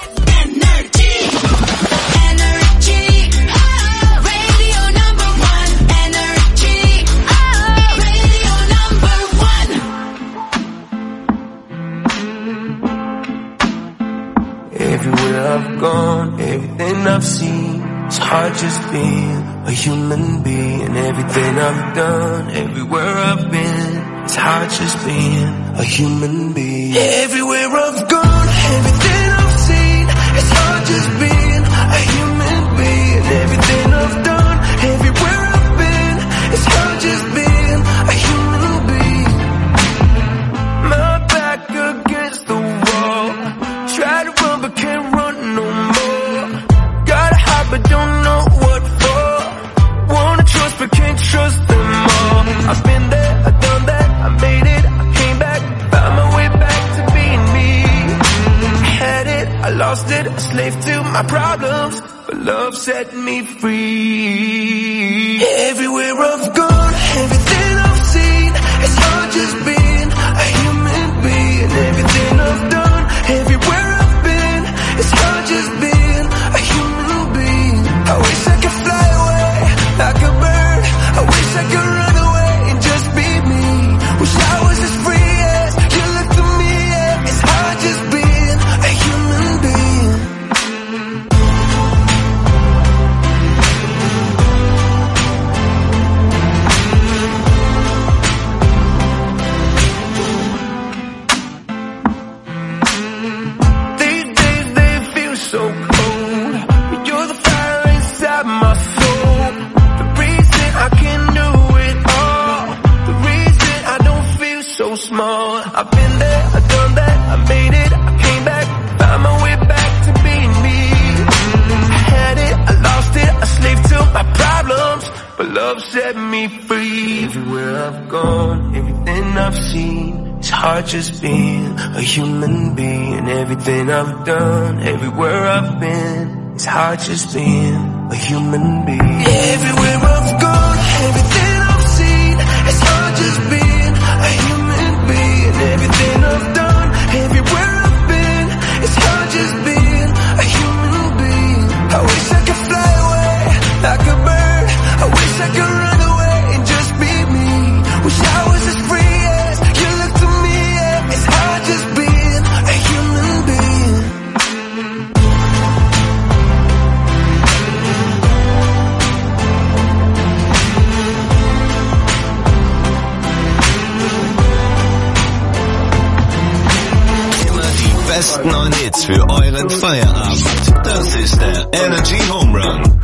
Everywhere I've gone, everything I've seen, it's hard just being a human being. Everything I've done, everywhere I've been, it's hard just being a human being. Everywhere I've gone, everything I've seen, it's hard just being a human being. Everything I've done, everywhere I've been, it's hard just being a human being. My back against the wall, try to run but can't run no more. Gotta hide but don't know what for. Wanna trust but can't trust them all. I've been there, I've done that, I made it, I came back, found my way back to being me. I had it, I lost it, a slave to my problems, but love set me free. Everywhere I've gone, everything I've seen, it's hard just being a human being. Everything I've done, everywhere I've been, it's hard just being a human being. I wish I could fly away like a bird. I wish I could run away and just be me. Wish I was as free as you look to me. Yeah. It's hard just being a human being. These days they feel so cold, but you're the fire inside my soul. The reason I can do it all, the reason I don't feel so small. I've been there, I've done that, I made it, I came back, found my way back to being me. I had it, I lost it, a slave to my problems, but love set me free. Everywhere I've gone, everything I've seen, it's hard just being a human being. Everything I've done, everywhere I've been, it's hard just being a human being. Everywhere I've gone, everything I've seen, it's hard just being a human being. Everything I've done, everywhere I've been, it's hard just being a human being. I wish I could fly away like a bird. I wish I could run away and just be me. Wish I was as free as you look to me. Yeah. It's hard just being a human being. Immer die besten neuen Hits für euren Feierabend. Das ist der Energy Home Run.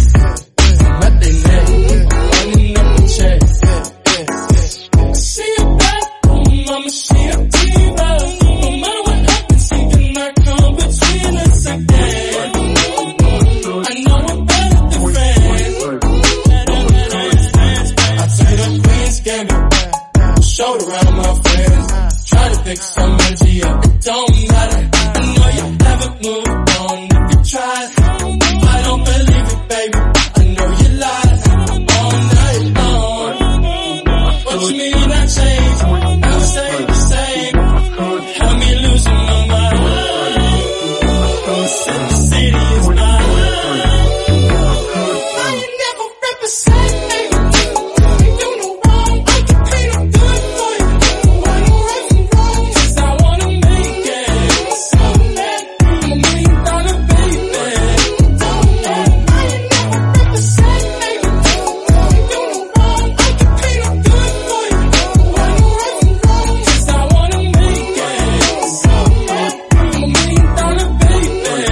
See you. shoulder around my friends. Try to pick some energy up, it don't matter. I know you haven't moved on, if you try. I don't believe it, baby, I know you lie. All night long. What you mean I changed? I stay the same. Have me losing my mind. The city is mine. Why you never represent me? You know wrong, I can clean up good for you. I know right from wrong, 'cause I wanna make it. So mad, I'm a million dollar baby. Don't let, why you never represent me? You know wrong, I can clean up good for you. I know right from wrong, 'cause I wanna make it. So mad, I'm a million dollar baby.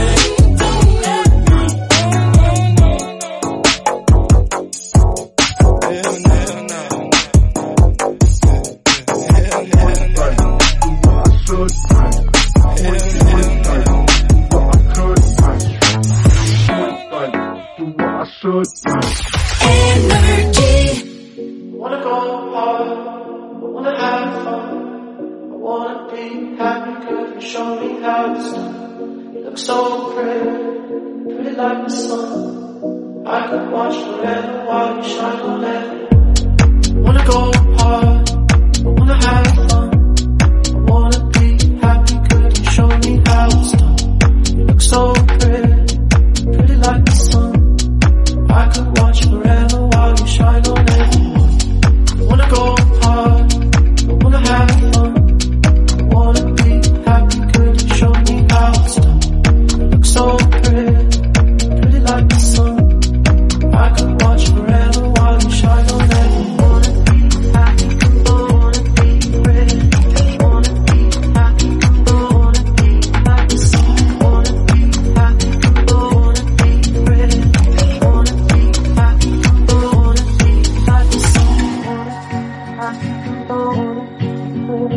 Energy. Wanna go hard, I wanna have fun, I wanna be happy, girl, you show me how it's done. You look so pretty, pretty like the sun. I could watch forever while you shine on it. Wanna go hard, I wanna have fun, I wanna be happy, girl, you show me how it's done. You look so pretty, pretty like the sun. I could watch forever while you shine on everyone. I wanna go hard, I wanna have fun, I wanna be happy, could you show me how it's done? You look so pretty, pretty like the sun. I could watch forever while you shine on everyone. Wanna be happy, wanna be pretty, wanna be happy, wanna be like the sun. Wanna be happy, wanna be pretty, wanna be happy, wanna be like the sun. Happy, wanna be pretty,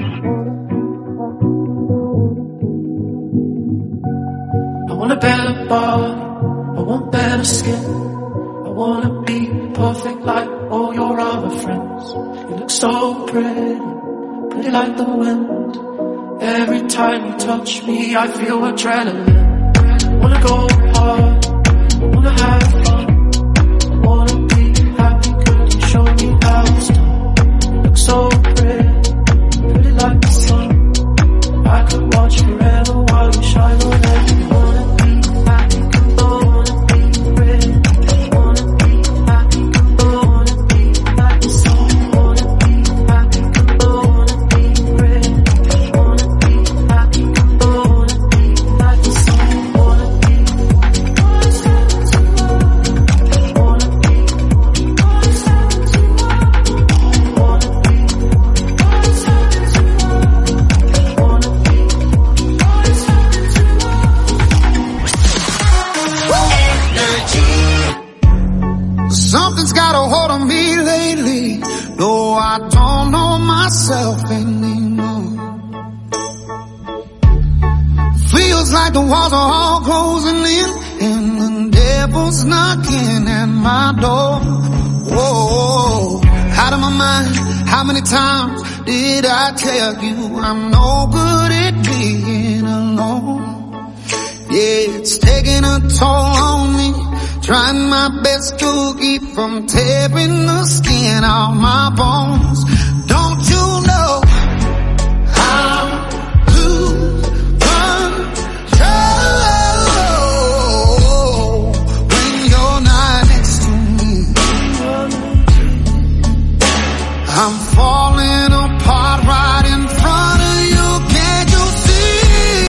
I want a better body, I want better skin. I wanna be perfect like all your other friends. You look so pretty, pretty like the wind. Every time you touch me, I feel adrenaline. I wanna go hard, I wanna have fun, I wanna be happy, could you show me how it's done? You look so pretty, pretty like the sun. I could watch forever while you shine on everyone. Wanna be happy, wanna be pretty, wanna be happy, wanna be like the sun. Wanna be happy, wanna be pretty, wanna be happy, wanna be like the sun. Wanna be, what's happened to love? Wanna be, what's happened to love? Wanna be, what's happened to love? Wanna be, what's happened to Something's got a hold on me lately. No, I don't know myself anymore. Feels like the walls are all closing in and the devil's knocking at my door. Whoa, out of my mind, how many times did I tell you I'm no good at being alone? Yeah, it's taking a toll on me, trying my best to keep from tearing the skin off my bones. Don't you know how to control when you're not next to me? I'm falling away.